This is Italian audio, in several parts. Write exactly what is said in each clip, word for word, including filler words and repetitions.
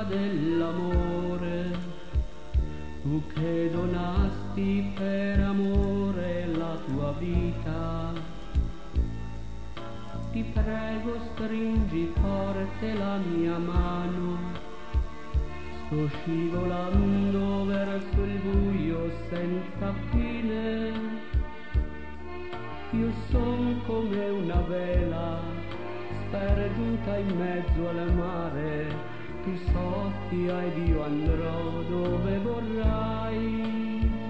dell'amore, tu che donasti per amore la tua vita. Ti prego stringi forte la mia mano, sto scivolando verso il buio senza fine. Io son come una vela sperduta in mezzo al mare, tu soffia ed io andrò dove vorrai.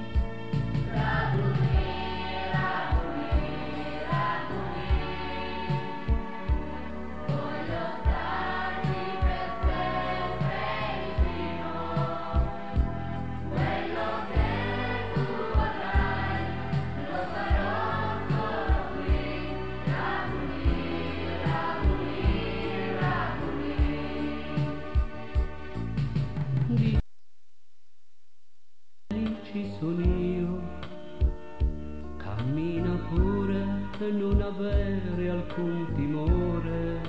Ci sono io, cammina pure e non avere alcun timore,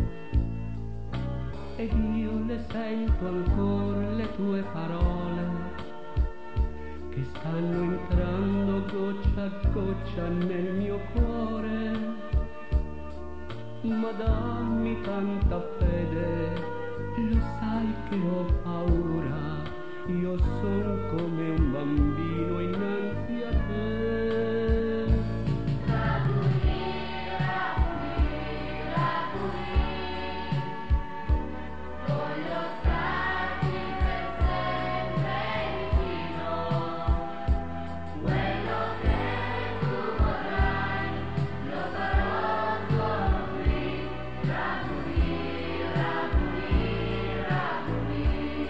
ed io le sento ancora le tue parole che stanno entrando goccia a goccia nel mio cuore. Ma dammi tanta fede, lo sai che ho paura, io son come un bambino innanzi a te. Rabboni, Rabboni, Rabboni, voglio starti per sempre vicino. Quello che tu vorrai lo farò solo qui. Rabboni, Rabboni, Rabboni.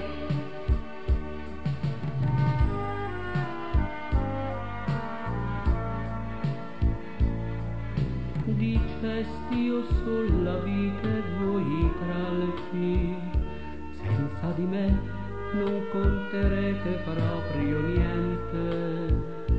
Dicesti io sol la vita e voi tra le sci, senza di me non conterete proprio niente,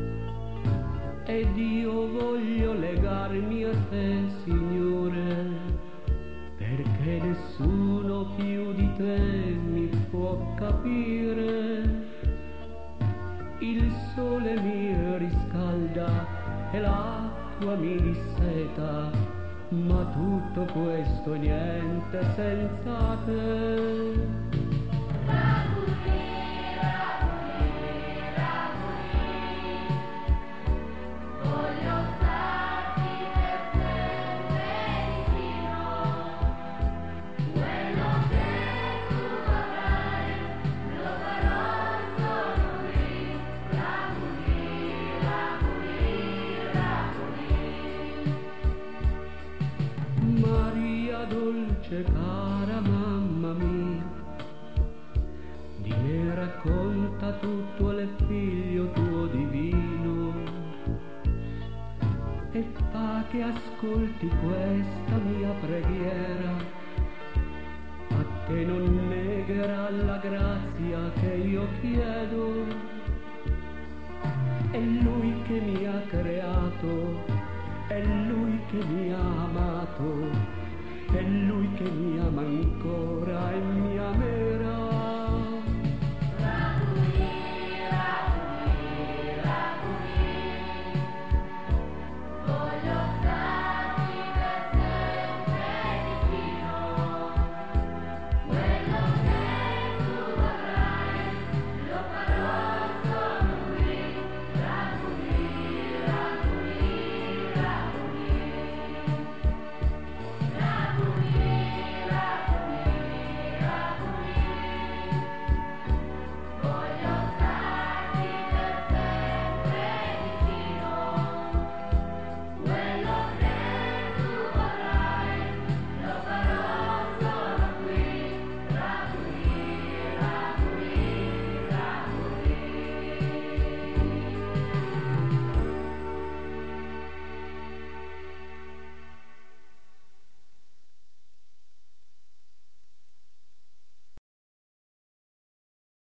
ed io voglio legarmi a te, Signore, perché nessuno più di te mi può capire. Il sole mi riscalda e l'acqua mi disseta, ma tutto questo niente senza te. Rabboni, Rabboni, Rabboni, voglio starti per sempre vicino. Quello che tu vorrai lo farò solo qui. Rabboni, Rabboni, Rabboni. Maria dolce cara mamma mia, di me racconta tutto al figlio tuo divino, e fa che ascolti questa mia preghiera, a te non negherà la grazia che io chiedo. È lui che mi ha creato, è lui che mi ha amato, è lui che mi ama ancora.